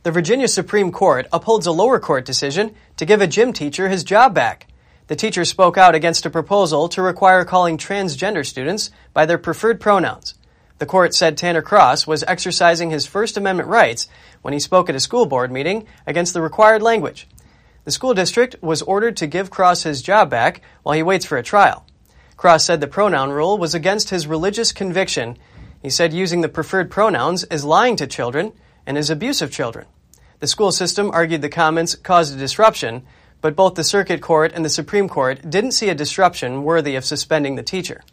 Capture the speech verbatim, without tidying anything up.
The Virginia Supreme Court upholds a lower court decision to give a gym teacher his job back. The teacher spoke out against a proposal to require calling transgender students by their preferred pronouns. The court said Tanner Cross was exercising his First Amendment rights when he spoke at a school board meeting against the required language. The school district was ordered to give Cross his job back while he waits for a trial. Cross said the pronoun rule was against his religious conviction. He said using the preferred pronouns is lying to children and is abuse of children. The school system argued the comments caused a disruption, but both the Circuit Court and the Supreme Court didn't see a disruption worthy of suspending the teacher.